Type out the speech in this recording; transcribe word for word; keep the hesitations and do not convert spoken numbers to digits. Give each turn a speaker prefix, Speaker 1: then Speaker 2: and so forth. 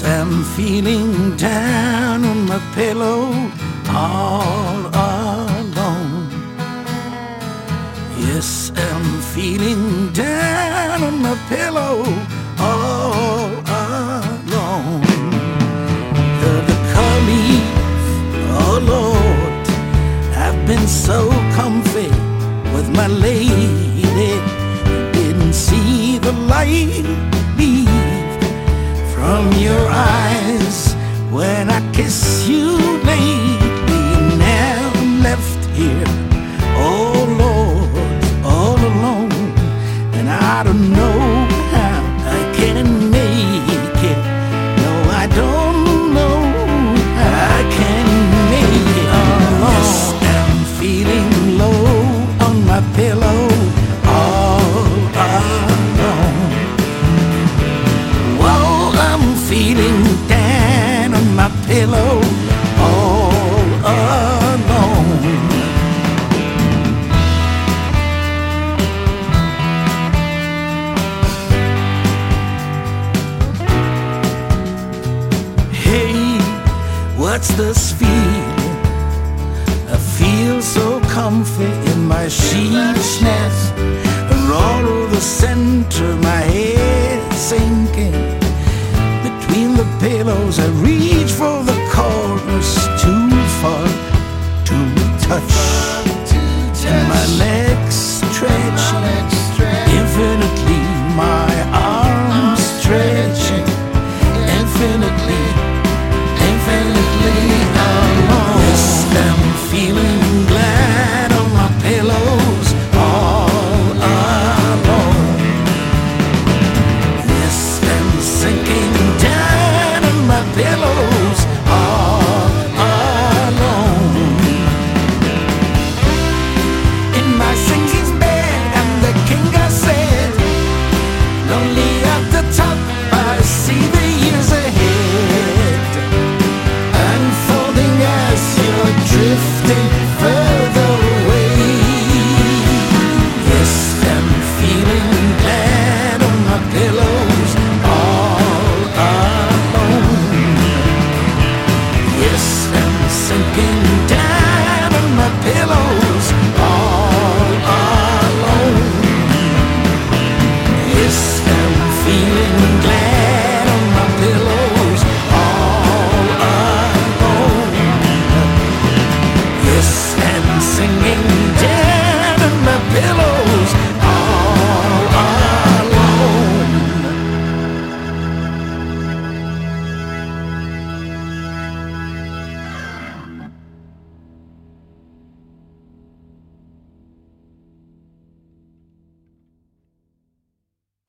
Speaker 1: I'm feeling down on my pillow all alone. Yes, I'm feeling down on my pillow all alone. Heard the Caliph, oh Lord, I've been so comfy with my lady. Didn't see the light leave from your eyes when I kiss you lately. Now I'm left here, oh Lord, all alone, and I don't know how I can make it. No, I don't know how I can make it alone. Yes, I'm feeling low on my pillow all alone. Whoa, I'm feeling down on my pillow all alone. Hey, what's this feeling? I feel so comfy in my sheep's nest. Roll to the center, my head sinking between the pillows. I reach for the corners, too far to touch, and my legs stretching infinitely, my arms stretching infinitely, infinitely alone. Yes, I'm feeling glad on my pillows all alone. Yes, I'm sinking down on my pillows all alone. In my sinking bed, I'm the king, I said, lonely at the top, I see the years ahead unfolding as you're drifting further away. Yes, I'm feeling glad on my pillows all alone. Yes, I'm sinking down on my pillows all alone. Yes, I'm feeling glad on my pillows all alone. Yes, I'm singing